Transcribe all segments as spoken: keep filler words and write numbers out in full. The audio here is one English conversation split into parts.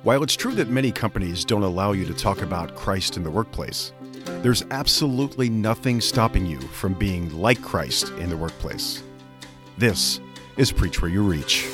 While it's true that many companies don't allow you to talk about Christ in the workplace, there's absolutely nothing stopping you from being like Christ in the workplace. This is Preach Where You Reach.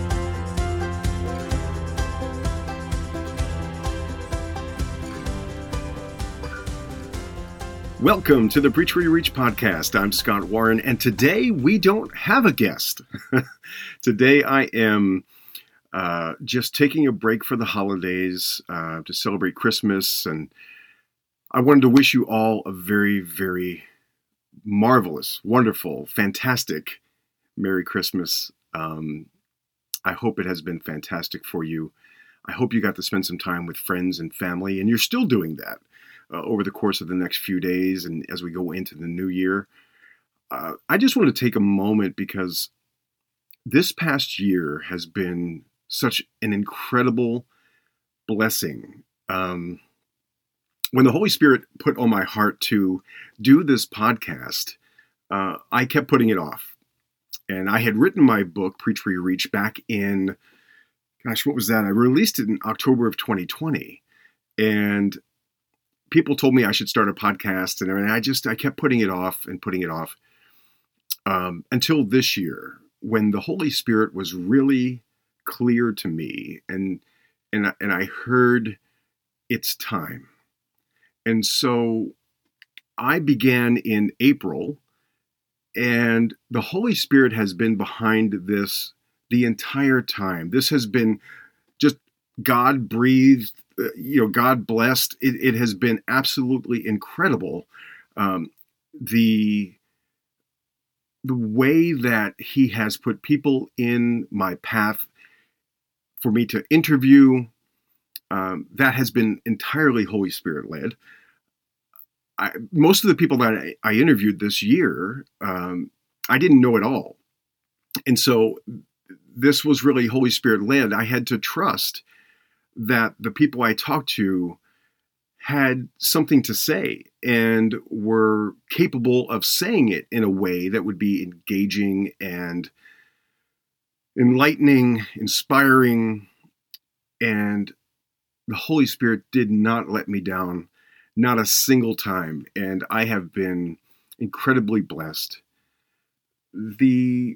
Welcome to the Preach Where You Reach podcast. I'm Scott Warren, and today we don't have a guest. Today I am uh, just taking a break for the holidays uh, to celebrate Christmas, and I wanted to wish you all a very, very marvelous, wonderful, fantastic Merry Christmas. Um, I hope it has been fantastic for you. I hope you got to spend some time with friends and family, and you're still doing that uh, over the course of the next few days and as we go into the new year. Uh, I just want to take a moment because this past year has been such an incredible blessing. Um, when the Holy Spirit put on my heart to do this podcast, uh, I kept putting it off. And I had written my book, Preach Where You Reach, back in, gosh, what was that? I released it in October of twenty twenty. And people told me I should start a podcast. And I just, I kept putting it off and putting it off um, until this year, when the Holy Spirit was really clear to me, and and I, and I heard it's time. And so I began in April, and the Holy Spirit has been behind this the entire time. This has been just God breathed, you know, God blessed. It, it has been absolutely incredible. Um, the the way that He has put people in my path for me to interview, um, that has been entirely Holy Spirit led. I, most of the people that I, I interviewed this year, um, I didn't know at all. And so this was really Holy Spirit led. I had to trust that the people I talked to had something to say and were capable of saying it in a way that would be engaging and enlightening, inspiring. And the Holy Spirit did not let me down, not a single time. And I have been incredibly blessed. The,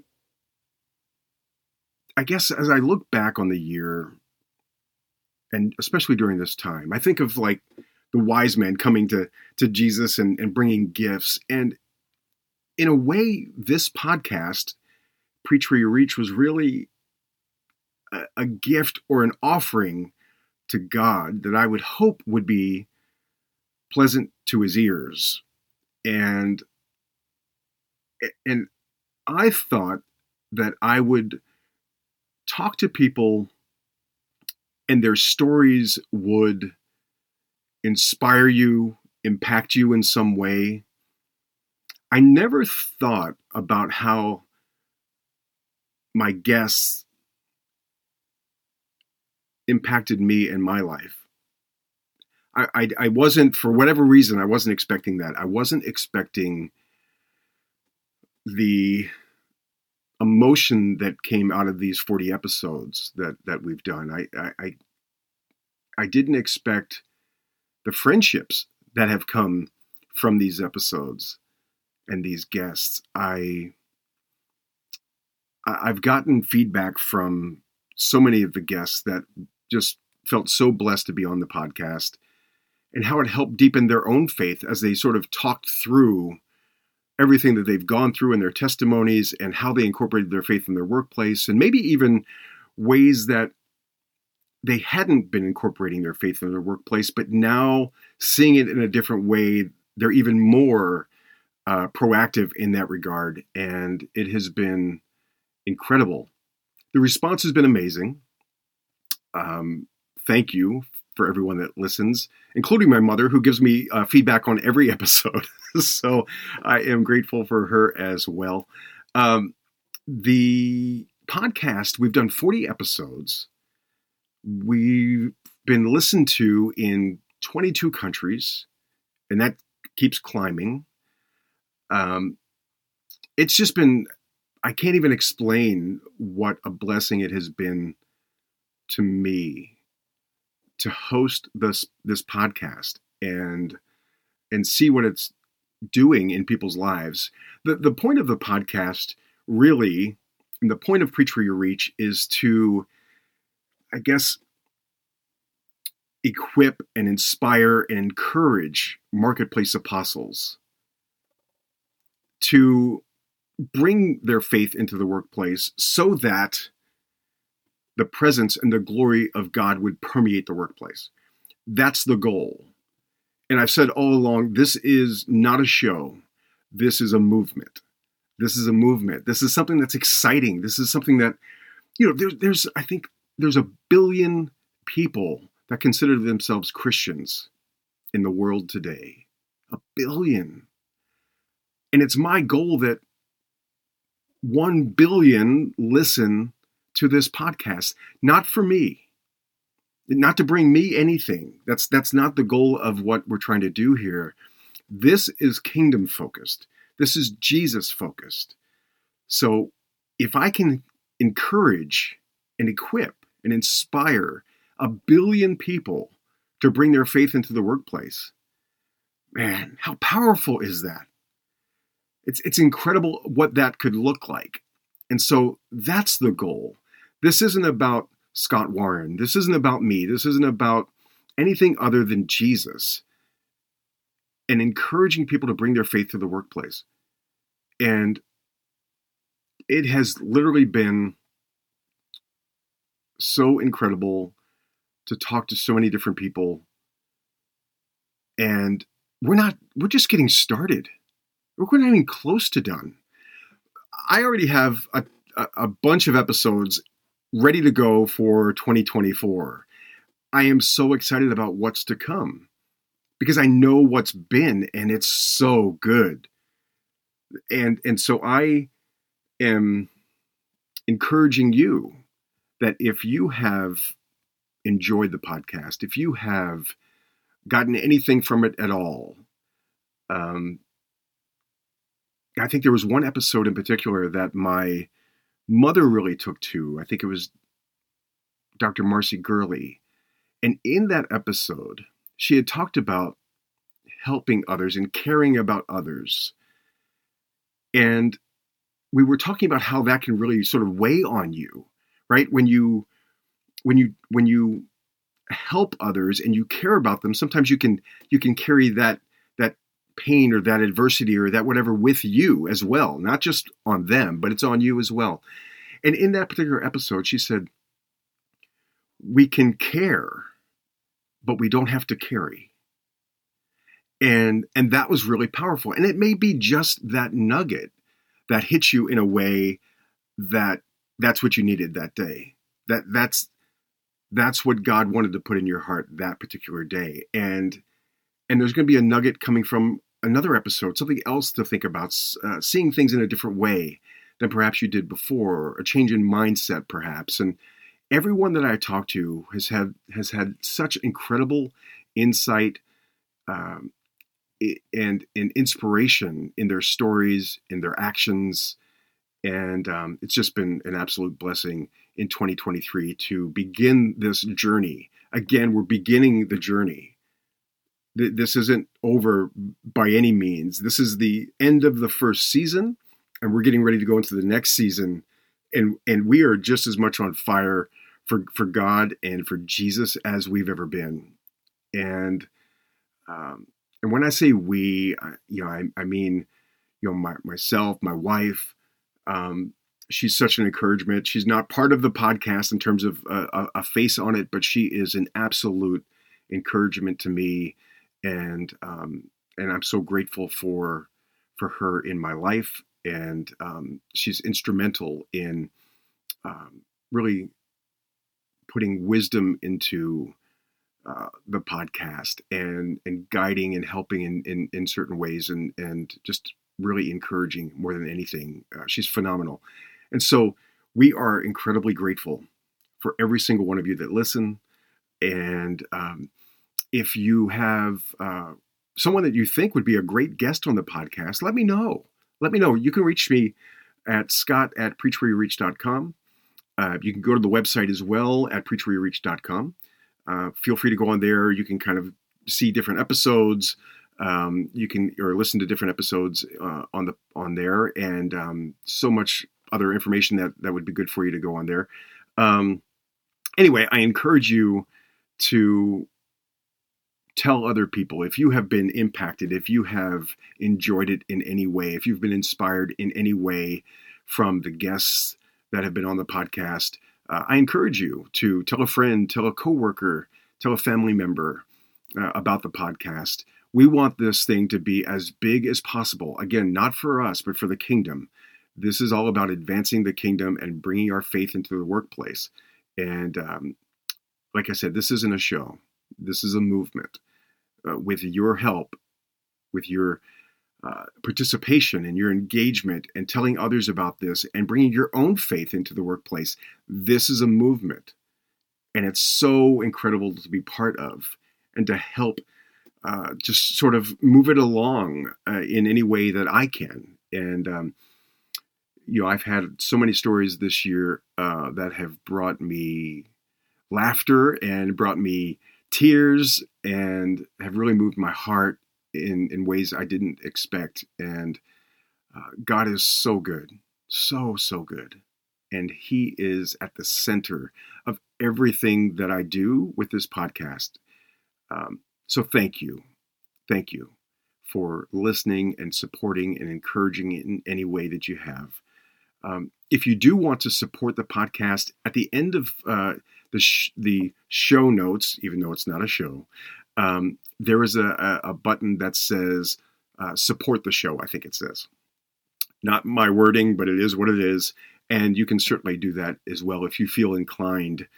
I guess as I look back on the year, and especially during this time, I think of like the wise men coming to, to Jesus and, and bringing gifts. And in a way, this podcast, Preach Where You Reach, was really a, a gift or an offering to God that I would hope would be pleasant to His ears. And, and I thought that I would talk to people and their stories would inspire you, impact you in some way. I never thought about how my guests impacted me in my life. I, I, I wasn't, for whatever reason, I wasn't expecting that. I wasn't expecting the emotion that came out of these forty episodes that, that we've done. I, I, I didn't expect the friendships that have come from these episodes and these guests. I, I've gotten feedback from so many of the guests that just felt so blessed to be on the podcast, and how it helped deepen their own faith as they sort of talked through everything that they've gone through in their testimonies and how they incorporated their faith in their workplace, and maybe even ways that they hadn't been incorporating their faith in their workplace, but now seeing it in a different way, they're even more uh, proactive in that regard. And it has been incredible. The response has been amazing. Um, thank you for everyone that listens, including my mother, who gives me uh, feedback on every episode. So I am grateful for her as well. Um, the podcast, we've done forty episodes. We've been listened to in twenty-two countries, and that keeps climbing. Um, it's just been, I can't even explain what a blessing it has been to me. to host this this podcast and and see what it's doing in people's lives. The the point of the podcast really, and the point of Preach Where You Reach, is to, I guess, equip and inspire and encourage marketplace apostles to bring their faith into the workplace so that the presence and the glory of God would permeate the workplace. That's the goal. And I've said all along, this is not a show. This is a movement. This is a movement. This is something that's exciting. This is something that, you know, there, there's, I think there's a billion people that consider themselves Christians in the world today. A billion. And it's my goal that one billion listen to this podcast, not for me, not to bring me anything. That's that's not the goal of what we're trying to do here. This is kingdom focused. This is Jesus focused. So if I can encourage and equip and inspire a billion people to bring their faith into the workplace, man, how powerful is that? It's it's incredible what that could look like. And so that's the goal. This isn't about Scott Warren. This isn't about me. This isn't about anything other than Jesus and encouraging people to bring their faith to the workplace. And it has literally been so incredible to talk to so many different people. And we're not, we're just getting started. We're not even close to done. I already have a, a, a bunch of episodes ready to go for twenty twenty-four. I am so excited about what's to come because I know what's been, and it's so good. And, and so I am encouraging you that if you have enjoyed the podcast, if you have gotten anything from it at all, um, I think there was one episode in particular that my mother really took to. I think it was Doctor Marcy Gurley. And in that episode, she had talked about helping others and caring about others. And we were talking about how that can really sort of weigh on you, right? When you, when you, when you help others and you care about them, sometimes you can, you can carry that, that pain or that adversity or that whatever with you as well, not just on them, but it's on you as well. And in that particular episode, she said, we can care, but we don't have to carry. And, and that was really powerful. And it may be just that nugget that hits you in a way that that's what you needed that day. That that's, that's what God wanted to put in your heart that particular day. And, and there's going to be a nugget coming from another episode, something else to think about, uh, seeing things in a different way than perhaps you did before, a change in mindset perhaps. And everyone that I talked to has had, has had such incredible insight, um, and, and inspiration in their stories, in their actions. And um, it's just been an absolute blessing in twenty twenty-three to begin this journey. Again, we're beginning the journey. This isn't over by any means. This is the end of the first season, and we're getting ready to go into the next season. And, and we are just as much on fire for, for God and for Jesus as we've ever been. And, um, and when I say we, I, you know, I, I mean, you know, my, myself, my wife, um, she's such an encouragement. She's not part of the podcast in terms of a, a face on it, but she is an absolute encouragement to me. And, um, and I'm so grateful for, for her in my life. And, um, she's instrumental in, um, really putting wisdom into, uh, the podcast and, and guiding and helping in, in, in certain ways and, and just really encouraging more than anything. Uh, she's phenomenal. And so we are incredibly grateful for every single one of you that listen. And, um, if you have uh, someone that you think would be a great guest on the podcast, let me know. Let me know. You can reach me at scott at preach where you reach dot com. Uh, you can go to the website as well at preach where you reach dot com. uh, feel free to go on there. You can kind of see different episodes. Um, you can or listen to different episodes uh, on the on there, and um, so much other information that that would be good for you to go on there. Um, anyway, I encourage you to tell other people if you have been impacted, if you have enjoyed it in any way, if you've been inspired in any way from the guests that have been on the podcast. Uh, I encourage you to tell a friend, tell a coworker, tell a family member uh, about the podcast. We want this thing to be as big as possible. Again, not for us, but for the kingdom. This is all about advancing the kingdom and bringing our faith into the workplace. And um, like I said, this isn't a show. This is a movement. Uh, with your help, with your uh, participation and your engagement and telling others about this and bringing your own faith into the workplace, this is a movement. And it's so incredible to be part of and to help uh, just sort of move it along uh, in any way that I can. And, um, you know, I've had so many stories this year uh, that have brought me laughter and brought me tears and have really moved my heart in, in ways I didn't expect. And uh, God is so good, so, so good. And he is at the center of everything that I do with this podcast. Um, so thank you. Thank you for listening and supporting and encouraging it in any way that you have. Um, if you do want to support the podcast, at the end of uh, the sh- the show notes, even though it's not a show, um, there is a, a button that says uh, support the show, I think it says. Not my wording, but it is what it is. And you can certainly do that as well if you feel inclined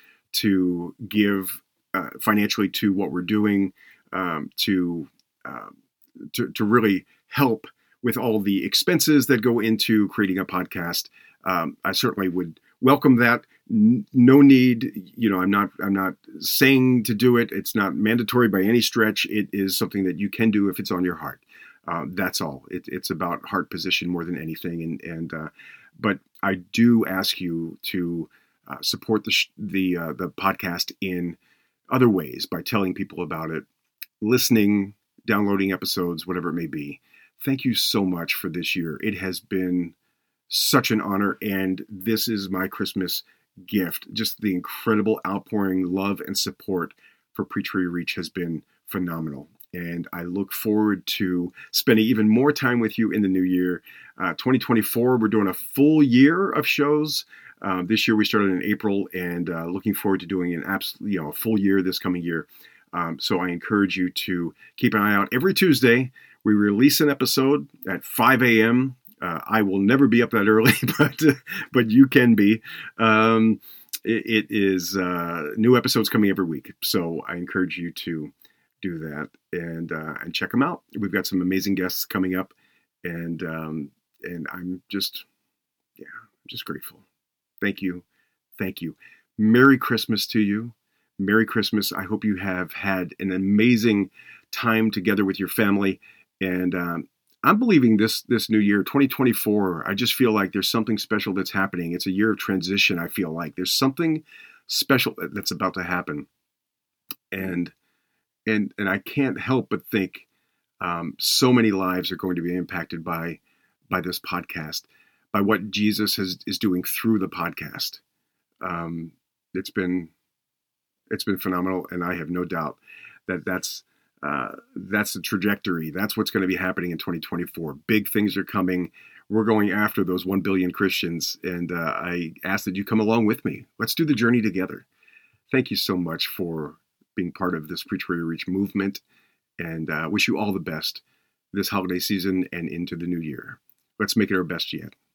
to give uh, financially to what we're doing, um, to, uh, to to really help with all the expenses that go into creating a podcast. Um, I certainly would welcome that. N- no need, you know, I'm not, I'm not saying to do it. It's not mandatory by any stretch. It is something that you can do if it's on your heart. Uh, that's all. It, it's about heart position more than anything. And, and, uh, but I do ask you to uh, support the, sh- the, uh, the podcast in other ways by telling people about it, listening, downloading episodes, whatever it may be. Thank you so much for this year. It has been such an honor, and this is my Christmas gift. Just the incredible outpouring love and support for Preach Where You Reach has been phenomenal. And I look forward to spending even more time with you in the new year. Uh, twenty twenty-four, we're doing a full year of shows. Uh, this year we started in April, and uh, looking forward to doing an absolute, you know, a full year this coming year. Um, so I encourage you to keep an eye out. Every Tuesday, we release an episode at five a.m. Uh, I will never be up that early, but but you can be. Um, it, it is uh, new episodes coming every week, so I encourage you to do that and uh, and check them out. We've got some amazing guests coming up, and um, and I'm just yeah, I'm just grateful. Thank you, thank you. Merry Christmas to you. Merry Christmas. I hope you have had an amazing time together with your family, and um, I'm believing this this new year, twenty twenty-four, I just feel like there's something special that's happening. It's a year of transition, I feel like. There's something special that's about to happen. And and and I can't help but think um, so many lives are going to be impacted by by this podcast, by what Jesus has, is doing through the podcast. Um, it's been it's been phenomenal, and I have no doubt that that's Uh, that's the trajectory. That's what's going to be happening in twenty twenty-four. Big things are coming. We're going after those one billion Christians. And uh, I ask that you come along with me. Let's do the journey together. Thank you so much for being part of this Preach Where You Reach movement. And uh, wish you all the best this holiday season and into the new year. Let's make it our best yet.